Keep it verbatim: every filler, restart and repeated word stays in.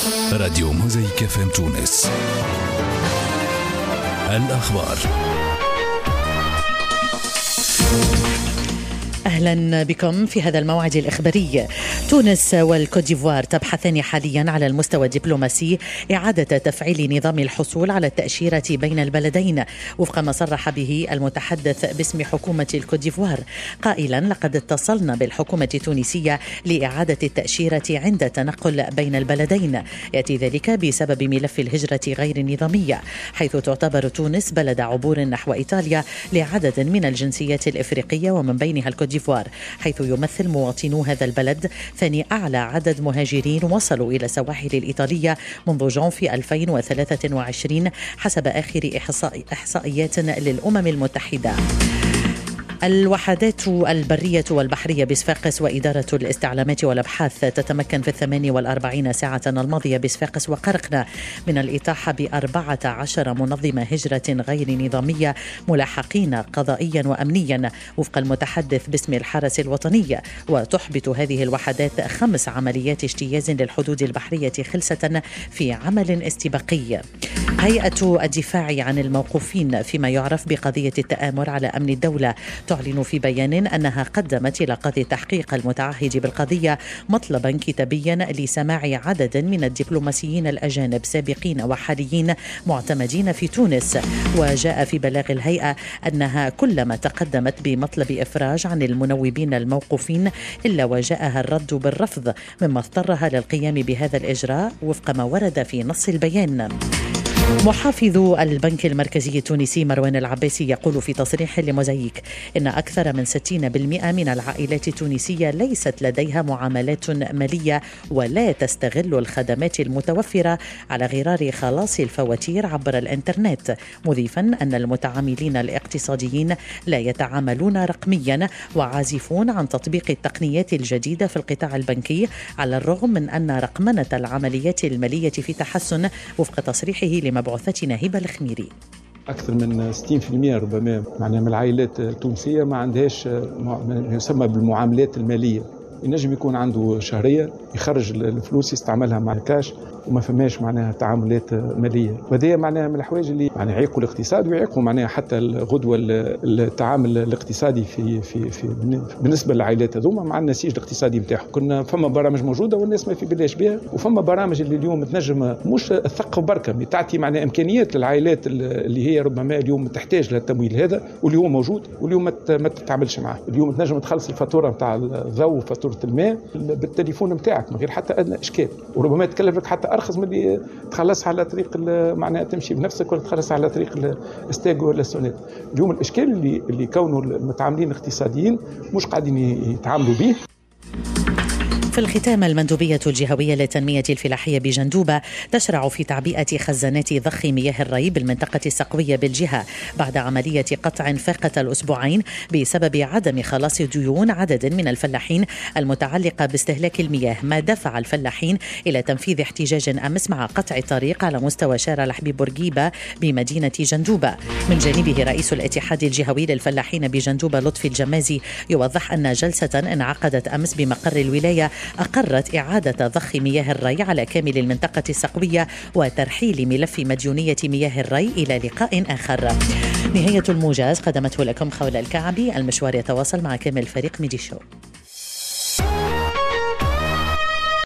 راديو موزايك اف ام تونس. الأخبار. أهلا بكم في هذا الموعد الإخباري. تونس والكوديفوار تبحثان حاليا على المستوى الدبلوماسي إعادة تفعيل نظام الحصول على التأشيرة بين البلدين وفق ما صرح به المتحدث باسم حكومة الكوديفوار قائلا: لقد اتصلنا بالحكومة التونسية لإعادة التأشيرة عند تنقل بين البلدين. يأتي ذلك بسبب ملف الهجرة غير النظامية، حيث تعتبر تونس بلد عبور نحو إيطاليا لعدد من الجنسيات الإفريقية ومن بينها الكوديفوار، حيث يمثل مواطنو هذا البلد ثاني أعلى عدد مهاجرين وصلوا إلى السواحل الإيطالية منذ جانفي ألفين وثلاثة وعشرين حسب آخر إحصاء إحصائيات للأمم المتحدة. الوحدات البرية والبحرية بصفاقس وإدارة الاستعلامات والأبحاث تتمكن في الثمانية والأربعين ساعة الماضية بصفاقس وقرقنة من الإطاحة بأربعة عشر منظمة هجرة غير نظامية ملاحقين قضائيا وأمنيا وفق المتحدث باسم الحرس الوطني. وتحبط هذه الوحدات خمس عمليات اجتياز للحدود البحرية خلسة في عمل استباقي. هيئة الدفاع عن الموقوفين فيما يعرف بقضية التآمر على أمن الدولة تعلن في بيان أنها قدمت إلى قاضي التحقيق المتعهد بالقضية مطلبا كتابيا لسماع عدد من الدبلوماسيين الأجانب سابقين وحاليين معتمدين في تونس. وجاء في بلاغ الهيئة أنها كلما تقدمت بمطلب إفراج عن المنوبين الموقوفين إلا وجاءها الرد بالرفض، مما اضطرها للقيام بهذا الإجراء وفق ما ورد في نص البيان. محافظ البنك المركزي التونسي مروان العباسي يقول في تصريح لموزايك إن أكثر من ستين بالمئة من العائلات التونسية ليست لديها معاملات مالية ولا تستغل الخدمات المتوفرة على غرار خلاص الفواتير عبر الإنترنت، مضيفا أن المتعاملين الاقتصاديين لا يتعاملون رقميا وعازفون عن تطبيق التقنيات الجديدة في القطاع البنكي، على الرغم من أن رقمنة العمليات المالية في تحسن وفق تصريحه لمبعوثتنا هبة الخميري. أكثر من ستين بالمئة ربما معناها من العائلات التونسية ما عندهاش ما يسمى بالمعاملات المالية. ينجم يكون عنده شهرية يخرج الفلوس يستعملها مع الكاش وما فماش معناها تعاملات مالية، وهذه معناها من الحوايج اللي معناها يعيقوا الاقتصاد ويعيقوا معناها حتى الغدوة التعامل الاقتصادي في في في بالنسبة للعائلات هذوما مع النسيج الاقتصادي نتاعهم. كنا فما برامج موجودة والناس ما في بلاش بها، وفما برامج اللي اليوم تنجم مش تثقف بركة تعطي معناها إمكانيات للعائلات اللي هي ربما اليوم تحتاج للتمويل هذا واللي هو موجود واليوم ما تتعاملش معه. اليوم تنجم تخلص الفاتورة نتاع الضوء وفاتورة الماء بالتليفون نتاعك من غير حتى أدنى إشكال، وربما تكلف لك حتى أرخص من اللي تخلصها على طريق معناها تمشي بنفسك ولا تخلصها على طريق الاستاجو ولا السونيت. اليوم الإشكال اللي اللي كونوا المتعاملين الاقتصاديين مش قاعدين يتعاملوا به. في الختام، المندوبية الجهوية للتنمية الفلاحية بجندوبة تشرع في تعبئة خزانات ضخ مياه الري بالمنطقة السقوية بالجهة بعد عملية قطع فاقت الأسبوعين بسبب عدم خلاص ديون عدد من الفلاحين المتعلقة باستهلاك المياه، ما دفع الفلاحين إلى تنفيذ احتجاج أمس مع قطع الطريق على مستوى شارع الحبيب بورقيبة بمدينة جندوبة. من جانبه رئيس الاتحاد الجهوي للفلاحين بجندوبة لطفي الجمازي يوضح أن جلسة انعقدت أمس بمقر الولاية أقرت إعادة ضخ مياه الري على كامل المنطقة السقوية وترحيل ملف مديونية مياه الري إلى لقاء آخر. نهاية الموجز قدمته لكم خولة الكعبي. المشوار يتواصل مع كامل فريق ميدي شو.